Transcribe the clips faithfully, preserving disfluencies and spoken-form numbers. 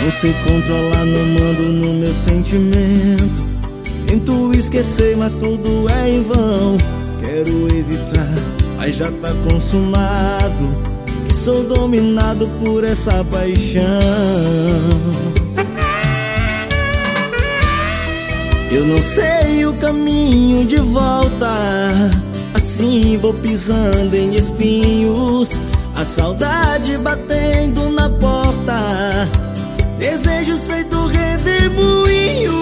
Não sei controlar, não mando no meu sentimento. Tento esquecer, mas tudo é em vão. Quero evitar, mas já tá consumado, que sou dominado por essa paixão. Eu não sei o caminho de volta, assim vou pisando em espinhos. A saudade batendo na porta, desejos feitos redemoinhos.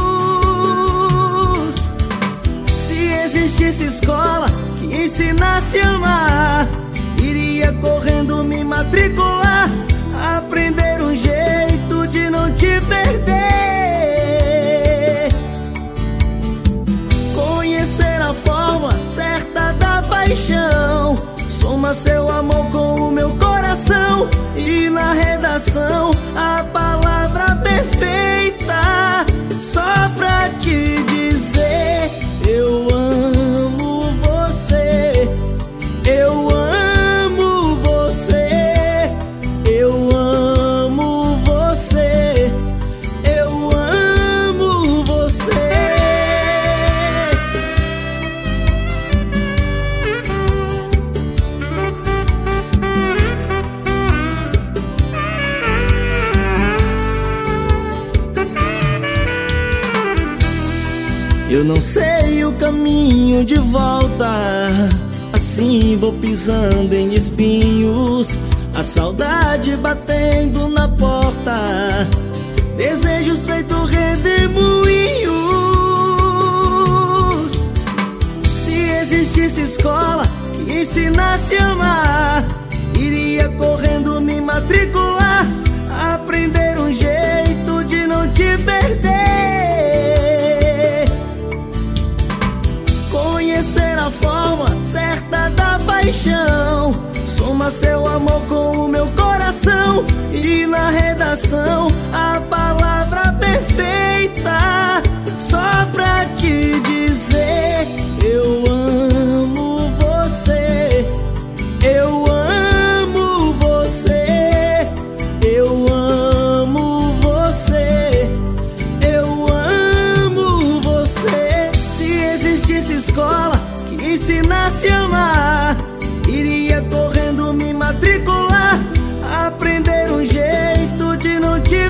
Se existisse escola que ensinasse a amar, iria correndo me matricular, aprender um jeito de não te perder, conhecer a forma certa da paixão. Soma seu amor com o meu coração, e na redação a palavra perfeita, só pra te dizer: eu amo você, eu amo você, eu amo você, eu amo você. Eu não sei o caminho de volta, assim vou pisando em espinhos. A saudade batendo na porta, desejos feitos redemoinhos. Se existisse escola que ensinasse a amar, iria correndo me matricular, aprender um jeito de não te perder, conhecer a forma certa da paixão. Soma seu amor com o meu coração, e na redação a palavra perfeita, só pra te dizer: eu amo você, eu amo você, eu amo você, eu amo você. Se existisse escola que ensinasse a amar, iria correndo me matricular, aprender um jeito de não te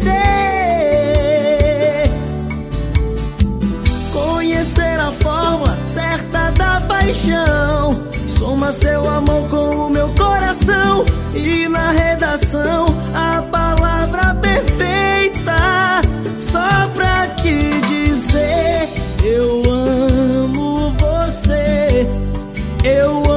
perder, conhecer a forma certa da paixão. Soma seu amor com o meu coração, e na redação a palavra perfeita, só pra te dizer: eu amo você, eu amo